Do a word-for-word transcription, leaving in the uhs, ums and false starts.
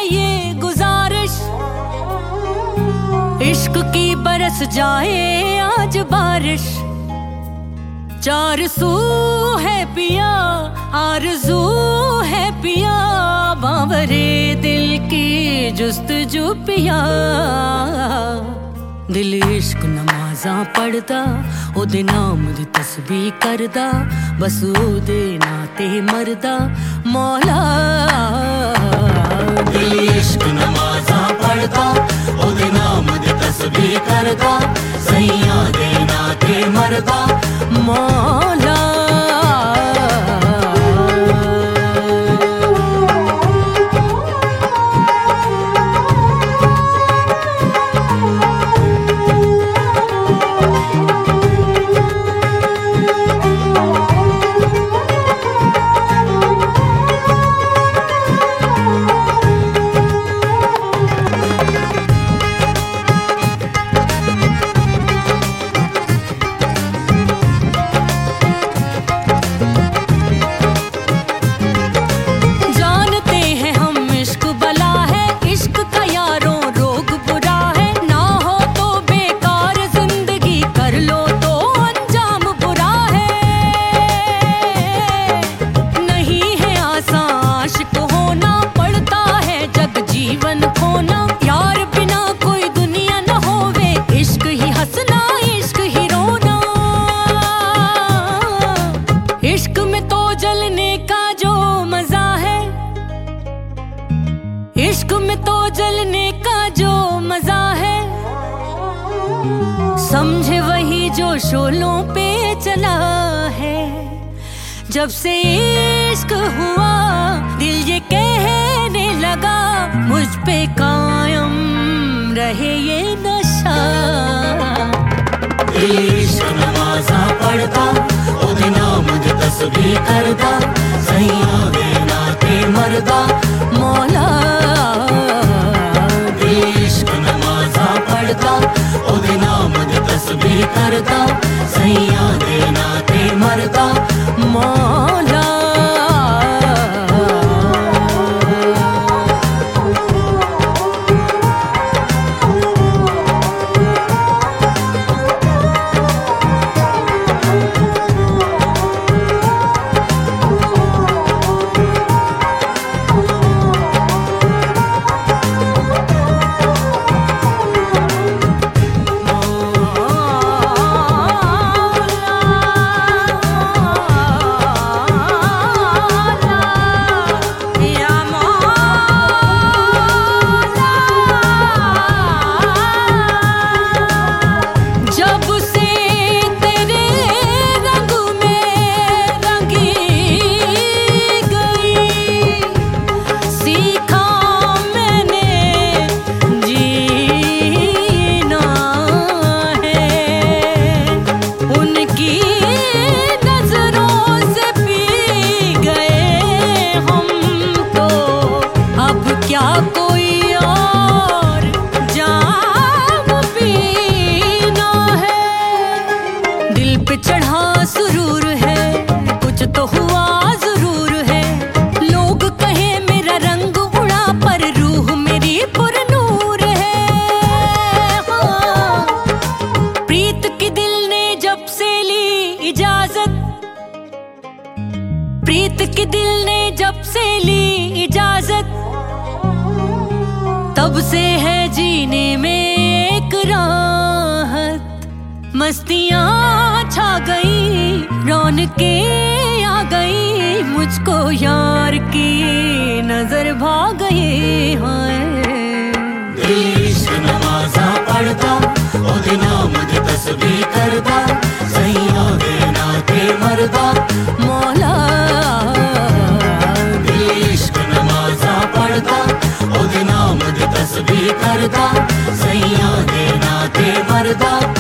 ये गुजारिश, इश्क की बरस जाए आज बारिश। चार सू है पिया आरज़ू है पिया, बावरे दिल की जुस्तजू पिया। दिल इश्क नमाज़ां पढ़दा, ओदे नाम दी तस्बीह करदा, बस ओदे नां ते मरदा मौला। दिल इश्क नमाज़ां पढ़दा, ओदे नाम दी तस्बीह करदा, सैयां दे नां ते मरदा मौला। इश्क में तो जलने का जो मजा है, इश्क में तो जलने का जो मजा है, समझे वही जो शोलों पे चला है। जब से इश्क हुआ दिल ये कहने लगा, मुझ पे कायम रहे ये नशा। इश्क नमाज़ां पढ़दा, ओदे नाम दी तस्बीह करदा, सैयां दे नां ते मरदा मौला। इश्क नमाज़ां पढ़दा, ओदे नाम दी तस्बीह करदा, सैयां दे नां ते मरदा मौला। चढ़ा सुरूर है, कुछ तो हुआ जरूर है। लोग कहे मेरा रंग उड़ा, पर रूह मेरी पुरनूर है। हाँ। प्रीत की दिल ने जब से ली इजाजत, प्रीत की दिल ने जब से ली इजाजत, तब से है जीने में एक राहत। मस्तियाँ छा गई, रौनकें आ गई, मुझको यार की नजर भाग गई। इश्क नमाज़ां पढ़दा, ओदे नाम दी तस्बीह करदा, सैयां दे नां ते मरदा मौला। इश्क नमाज़ां पढ़दा, ओदे नाम दी तस्बीह करदा, सैयां दे नां ते मरदा।